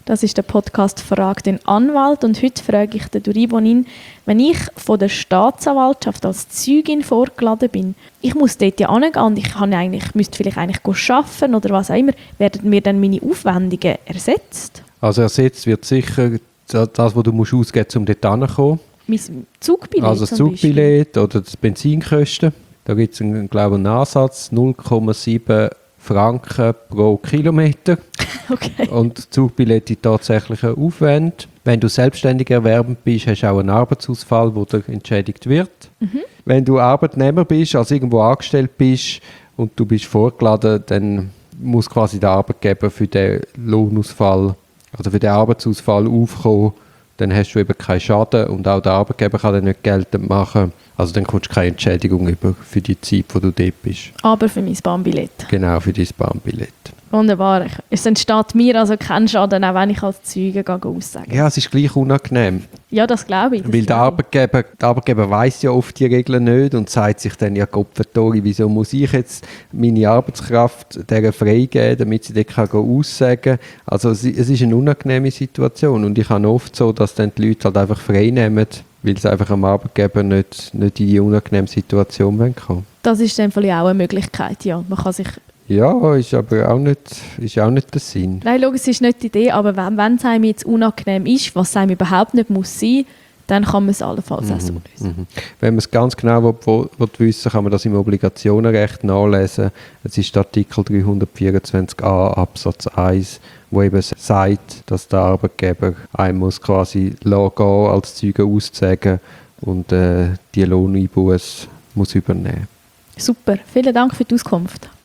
Das ist der Podcast «Frag den Anwalt» und heute frage ich den Ribonin, wenn ich von der Staatsanwaltschaft als Zeugin vorgeladen bin, ich muss dort ja hingehen und müsste vielleicht arbeiten oder was auch immer, werden mir dann meine Aufwendungen ersetzt? Also ersetzt wird sicher das, was du musst ausgeben musst, um dort hinzukommen. Mein Zugbillett Also das Zugbillett oder die Benzinkosten. Da gibt es einen Ansatz, 0,7 Franken pro Kilometer. Okay. Und das Zugbillett die tatsächlichen Aufwände. Wenn du selbstständig erwerbend bist, hast du auch einen Arbeitsausfall, der dir entschädigt wird. Mhm. Wenn du Arbeitnehmer bist, also irgendwo angestellt bist und du bist vorgeladen, dann muss quasi der Arbeitgeber für den Lohnausfall, also für den Arbeitsausfall aufkommen. Dann hast du eben keinen Schaden und auch der Arbeitgeber kann dann nicht geltend machen. Also dann kommst du keine Entschädigung über für die Zeit, wo du dort bist. Aber für mein Bahnbillett. Genau, für dein Bahnbillett. Wunderbar. Es entsteht mir also kein Schaden, auch wenn ich als Zeuge aussage. Ja, es ist gleich unangenehm. Ja, das glaube ich. Weil der Arbeitgeber weiss ja oft die Regeln nicht und sagt sich dann, ja Gottverdori, wieso muss ich jetzt meine Arbeitskraft der freigeben, damit sie dort aussagen kann. Also es ist eine unangenehme Situation und ich habe oft so, dass dann die Leute halt einfach frei nehmen, weil sie einfach am Arbeitgeber nicht in die unangenehme Situation kommen wollen. Das ist dann vielleicht auch eine Möglichkeit, ja. Man kann sich... Ja, ist aber auch nicht der Sinn. Nein, logisch, es ist nicht die Idee, aber wenn es einem jetzt unangenehm ist, was es einem überhaupt nicht muss sein, dann kann man es allenfalls auch so lösen. Wenn man es ganz genau wissen kann man das im Obligationenrecht nachlesen. Es ist Artikel 324a Absatz 1, wo eben sagt, dass der Arbeitgeber einem muss quasi gehen, als Zeuge auszusagen und die Lohneinbuße muss übernehmen. Super, vielen Dank für die Auskunft.